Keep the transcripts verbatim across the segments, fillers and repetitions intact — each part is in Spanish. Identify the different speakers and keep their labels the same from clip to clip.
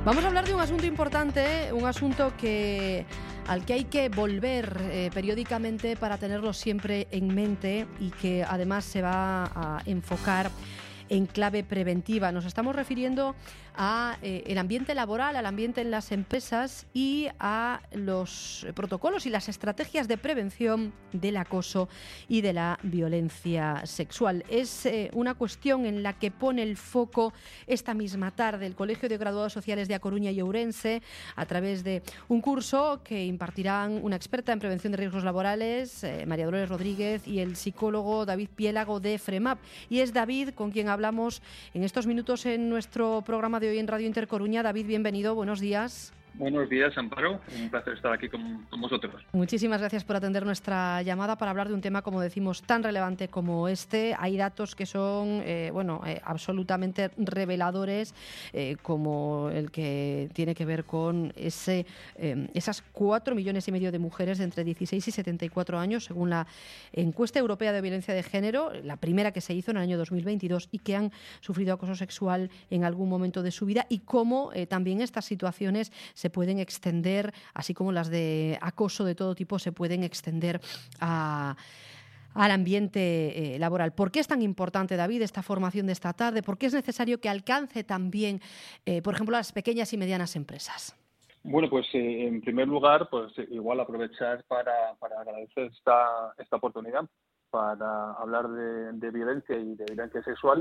Speaker 1: Vamos a hablar de un asunto importante, un asunto que al que hay que volver eh, periódicamente para tenerlo siempre en mente y que además se va a enfocar en clave preventiva. Nos estamos refiriendo a eh, el ambiente laboral, al ambiente en las empresas y a los protocolos y las estrategias de prevención del acoso y de la violencia sexual. Es eh, una cuestión en la que pone el foco esta misma tarde el Colegio de Graduados Sociales de A Coruña y Ourense a través de un curso que impartirán una experta en prevención de riesgos laborales, eh, María Dolores Rodríguez, y el psicólogo David Piélago de FREMAP. Y es David con quien hablamos en estos minutos en nuestro programa de hoy en Radio Intercoruña. David, bienvenido, buenos días.
Speaker 2: Buenos días, Amparo. Un placer estar aquí con, con vosotros.
Speaker 1: Muchísimas gracias por atender nuestra llamada para hablar de un tema, como decimos, tan relevante como este. Hay datos que son, eh, bueno, eh, absolutamente reveladores, eh, como el que tiene que ver con ese, eh, esas cuatro millones y medio de mujeres de entre dieciséis y setenta y cuatro años, según la encuesta europea de violencia de género, la primera que se hizo en el año dos mil veintidós, y que han sufrido acoso sexual en algún momento de su vida, y cómo eh, también estas situaciones se se pueden extender, así como las de acoso de todo tipo, se pueden extender a... al ambiente eh, laboral. ¿Por qué es tan importante, David, esta formación de esta tarde? ¿Por qué es necesario que alcance también, eh, por ejemplo, a las pequeñas y medianas empresas?
Speaker 2: Bueno, pues eh, en primer lugar, pues igual aprovechar para, para agradecer esta, esta oportunidad para hablar de, de violencia y de violencia sexual.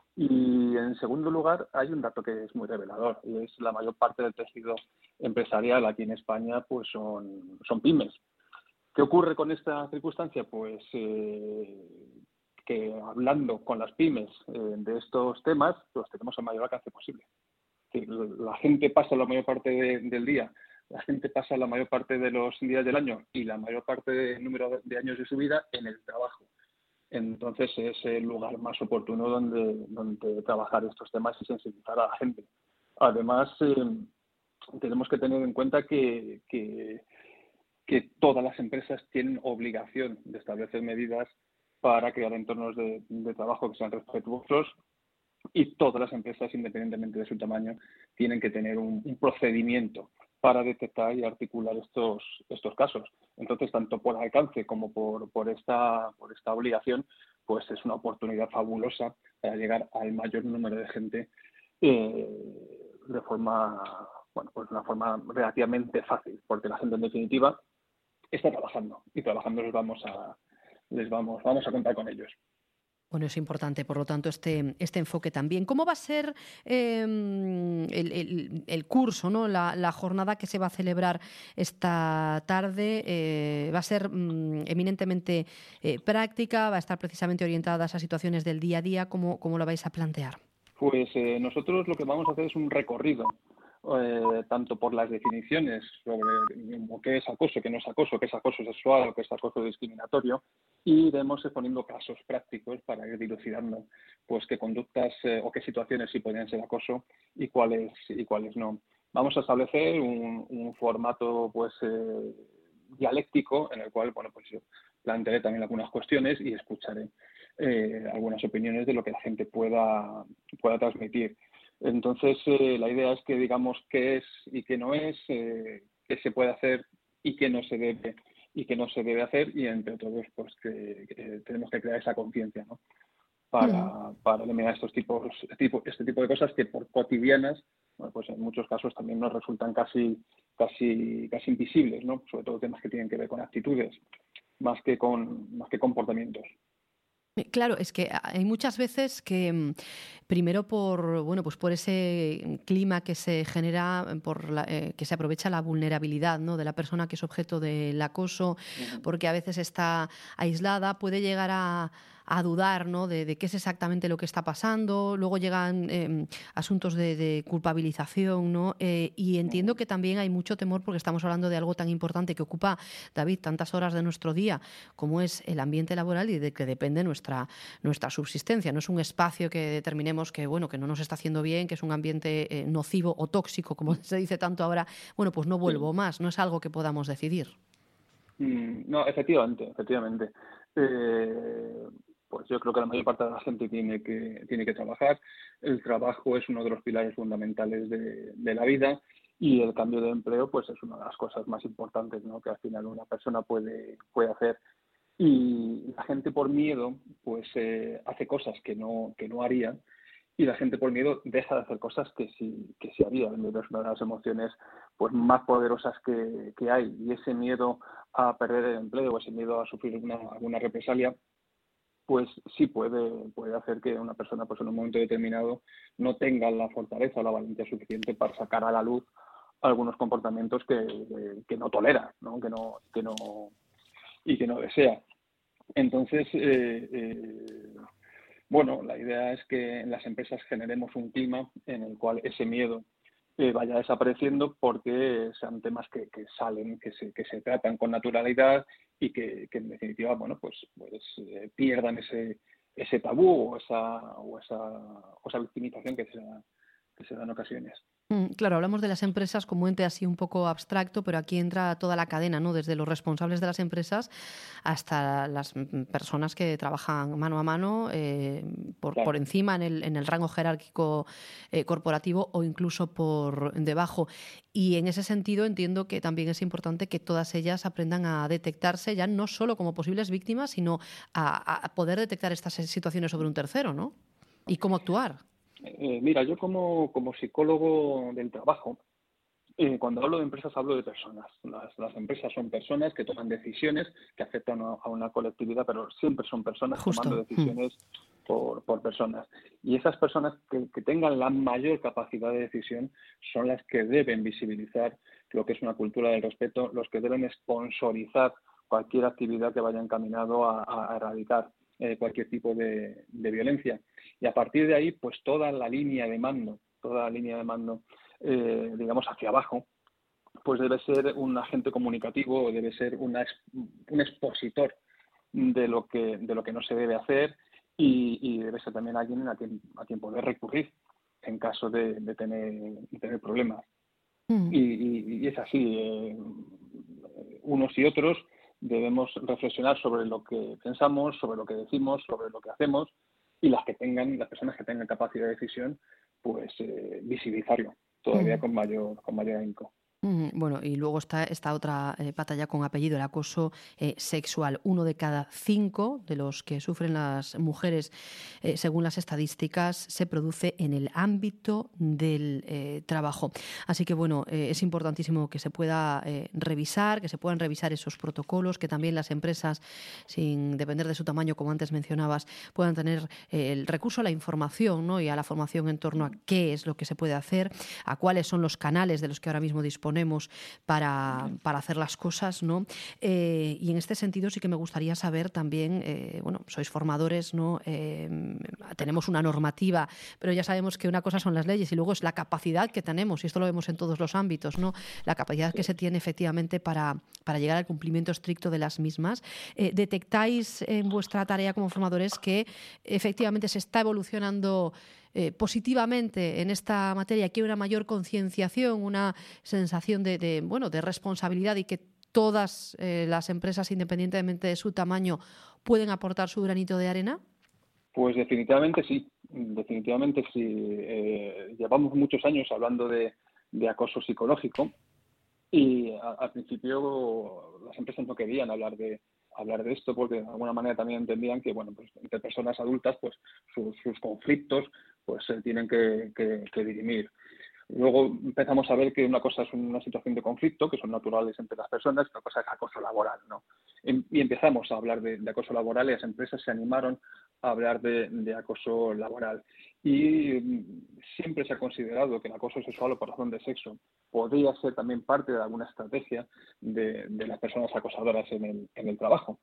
Speaker 2: Y en segundo lugar, hay un dato que es muy revelador, y es la mayor parte del tejido empresarial aquí en España pues son, son pymes. ¿Qué ocurre con esta circunstancia? Pues eh, que hablando con las pymes eh, de estos temas, los tenemos el mayor alcance posible. Es decir, la gente pasa la mayor parte de, del día, la gente pasa la mayor parte de los días del año y la mayor parte del número de, de años de su vida en el trabajo. Entonces es el lugar más oportuno donde, donde trabajar estos temas y sensibilizar a la gente. Además, eh, tenemos que tener en cuenta que, que, que todas las empresas tienen obligación de establecer medidas para crear entornos de, de trabajo que sean respetuosos, y todas las empresas, independientemente de su tamaño, tienen que tener un, un procedimiento para detectar y articular estos estos casos. Entonces, tanto por alcance como por, por, esta, por esta obligación, pues es una oportunidad fabulosa para llegar al mayor número de gente eh, de forma, bueno, pues una forma relativamente fácil, porque la gente en definitiva está trabajando y trabajando les vamos a les vamos vamos a contar con ellos.
Speaker 1: Bueno, es importante, por lo tanto, este, este enfoque también. ¿Cómo va a ser eh, el, el, el curso, ¿no? la, la jornada que se va a celebrar esta tarde? Eh, ¿Va a ser mm, eminentemente eh, práctica? ¿Va a estar precisamente orientada a esas situaciones del día a día? ¿Cómo, cómo lo vais a plantear?
Speaker 2: Pues eh, nosotros lo que vamos a hacer es un recorrido, eh, tanto por las definiciones sobre qué es acoso, qué no es acoso, qué es acoso sexual o qué es acoso discriminatorio, y iremos exponiendo casos prácticos para ir dilucidando pues qué conductas eh, o qué situaciones sí podrían ser acoso y cuáles y cuáles no. Vamos a establecer un, un formato pues eh, dialéctico en el cual bueno pues yo plantearé también algunas cuestiones y escucharé eh, algunas opiniones de lo que la gente pueda pueda transmitir. Entonces eh, la idea es que digamos qué es y qué no es, eh, qué se puede hacer y qué no se debe y que no se debe hacer, y entre todos pues que, que tenemos que crear esa conciencia, ¿no? para, uh-huh. para eliminar estos tipos tipo, este tipo de cosas que por cotidianas, bueno, pues en muchos casos también nos resultan casi casi casi invisibles, ¿no? Sobre todo temas que tienen que ver con actitudes más que con más que comportamientos.
Speaker 1: Claro, es que hay muchas veces que primero por bueno pues por ese clima que se genera, por la, eh, que se aprovecha la vulnerabilidad, ¿no? de la persona que es objeto del acoso, uh-huh. porque a veces está aislada, puede llegar a a dudar, ¿no? de, de qué es exactamente lo que está pasando. Luego llegan eh, asuntos de, de culpabilización, ¿no? Eh, y entiendo que también hay mucho temor porque estamos hablando de algo tan importante que ocupa, David, tantas horas de nuestro día como es el ambiente laboral y de que depende nuestra, nuestra subsistencia. No es un espacio que determinemos que, bueno, que no nos está haciendo bien, que es un ambiente eh, nocivo o tóxico, como se dice tanto ahora. Bueno, pues no vuelvo sí. más. No es algo que podamos decidir.
Speaker 2: Mm, no, efectivamente, efectivamente. Eh... pues yo creo que la mayor parte de la gente tiene que, tiene que trabajar. El trabajo es uno de los pilares fundamentales de, de la vida y el cambio de empleo pues es una de las cosas más importantes, ¿no?, que al final una persona puede, puede hacer. Y la gente por miedo pues eh, hace cosas que no, que no haría, y la gente por miedo deja de hacer cosas que sí, que sí haría. El miedo es una de las emociones pues más poderosas que, que hay, y ese miedo a perder el empleo o ese miedo a sufrir una, alguna represalia pues sí puede, puede hacer que una persona pues en un momento determinado no tenga la fortaleza o la valentía suficiente para sacar a la luz algunos comportamientos que, que, que no tolera, ¿no? Que no, que no, y que no desea. Entonces, eh, eh, bueno, la idea es que en las empresas generemos un clima en el cual ese miedo eh, vaya desapareciendo, porque sean temas que, que salen, que se, que se tratan con naturalidad y que, que en definitiva, bueno, pues, pues eh, pierdan ese ese tabú o esa o esa, o esa victimización que se da, que se da en ocasiones.
Speaker 1: Mm, Claro, hablamos de las empresas como ente así un poco abstracto, pero aquí entra toda la cadena, ¿no? Desde los responsables de las empresas hasta las mm, personas que trabajan mano a mano, eh, por, por
Speaker 2: Claro.
Speaker 1: encima en el, en el rango jerárquico eh, corporativo o incluso por debajo. Y en ese sentido entiendo que también es importante que todas ellas aprendan a detectarse ya no solo como posibles víctimas, sino a, a poder detectar estas situaciones sobre un tercero, ¿no? Y cómo actuar.
Speaker 2: Eh, mira, yo como, como psicólogo del trabajo, Eh, cuando hablo de empresas, hablo de personas. Las, las empresas son personas que toman decisiones que afectan a, a una colectividad, pero siempre son personas tomando
Speaker 1: Justo. Mm.
Speaker 2: decisiones por, por personas. Y esas personas que, que tengan la mayor capacidad de decisión son las que deben visibilizar lo que es una cultura del respeto, los que deben sponsorizar cualquier actividad que vaya encaminado a, a erradicar eh, cualquier tipo de, de violencia. Y a partir de ahí, pues toda la línea de mando, toda la línea de mando Eh, digamos, hacia abajo, pues debe ser un agente comunicativo, debe ser una, un expositor de lo que de lo que no se debe hacer, y, y debe ser también alguien a quien, a quien poder recurrir en caso de, de, tener, de tener problemas.
Speaker 1: Mm.
Speaker 2: Y, y, y es así, eh, unos y otros debemos reflexionar sobre lo que pensamos, sobre lo que decimos, sobre lo que hacemos, y las que tengan, las personas que tengan capacidad de decisión, pues eh, visibilizarlo todavía
Speaker 1: Mm.
Speaker 2: con mayor, con mayor ahínco.
Speaker 1: Mm, Bueno, y luego está esta otra eh, pata ya con apellido, el acoso eh, sexual. Uno de cada cinco de los que sufren las mujeres, eh, según las estadísticas, se produce en el ámbito del eh, trabajo. Así que, bueno, eh, es importantísimo que se pueda eh, revisar, que se puedan revisar esos protocolos, que también las empresas, sin depender de su tamaño, como antes mencionabas, puedan tener eh, el recurso a la información, ¿no?, y a la formación en torno a qué es lo que se puede hacer, a cuáles son los canales de los que ahora mismo disponemos para, para hacer las cosas, ¿no? Eh, y en este sentido sí que me gustaría saber también, eh, bueno, sois formadores, ¿no? Eh, tenemos una normativa, pero ya sabemos que una cosa son las leyes y luego es la capacidad que tenemos, y esto lo vemos en todos los ámbitos, ¿no? La capacidad que se tiene efectivamente para, para llegar al cumplimiento estricto de las mismas. Eh, ¿Detectáis en vuestra tarea como formadores que efectivamente se está evolucionando Eh, positivamente en esta materia, que hay una mayor concienciación, una sensación de, de, bueno, de responsabilidad, y que todas eh, las empresas, independientemente de su tamaño, pueden aportar su granito de arena?
Speaker 2: Pues definitivamente sí, definitivamente sí. Eh, llevamos muchos años hablando de, de acoso psicológico, y a, al principio las empresas no querían hablar de hablar de esto, porque de alguna manera también entendían que, bueno, pues entre personas adultas, pues sus, sus conflictos pues se tienen que, que, que dirimir. Luego empezamos a ver que una cosa es una situación de conflicto, que son naturales entre las personas, y otra cosa es acoso laboral, ¿no? Y empezamos a hablar de, de acoso laboral, y las empresas se animaron a hablar de, de acoso laboral. Y siempre se ha considerado que el acoso sexual o por razón de sexo podría ser también parte de alguna estrategia de, de las personas acosadoras en el, en el trabajo.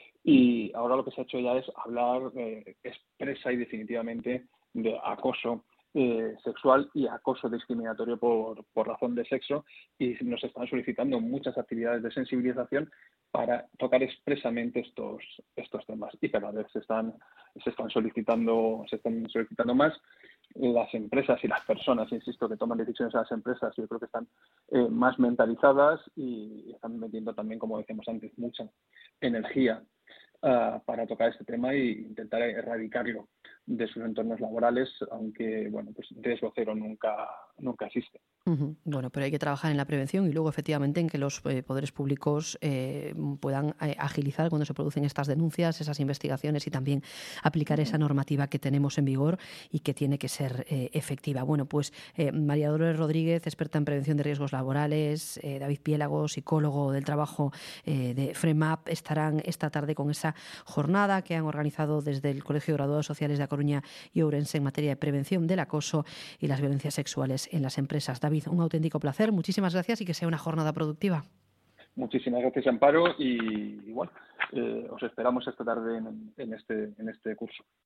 Speaker 2: Y ahora lo que se ha hecho ya es hablar eh, expresa y definitivamente de acoso eh, sexual y acoso discriminatorio por, por razón de sexo, y nos están solicitando muchas actividades de sensibilización para tocar expresamente estos estos temas, y cada vez se están se están solicitando se están solicitando más. Las empresas y las personas, insisto, que toman decisiones en las empresas, yo creo que están eh, más mentalizadas, y están metiendo también, como decíamos antes, mucha energía uh, para tocar este tema e intentar erradicarlo de sus entornos laborales, aunque bueno, pues riesgo cero nunca, nunca existe.
Speaker 1: Uh-huh. Bueno, pero hay que trabajar en la prevención y luego efectivamente en que los eh, poderes públicos eh, puedan eh, agilizar cuando se producen estas denuncias, esas investigaciones y también aplicar uh-huh. esa normativa que tenemos en vigor y que tiene que ser eh, efectiva. Bueno, pues eh, María Dolores Rodríguez, experta en prevención de riesgos laborales, eh, David Piélago, psicólogo del trabajo eh, de FREMAP, estarán esta tarde con esa jornada que han organizado desde el Colegio de Graduados Sociales de A Coruña y Ourense en materia de prevención del acoso y las violencias sexuales en las empresas. David, un auténtico placer, muchísimas gracias y que sea una jornada productiva.
Speaker 2: Muchísimas gracias, Amparo, y igual, eh, os esperamos esta tarde en, en, este, en este curso.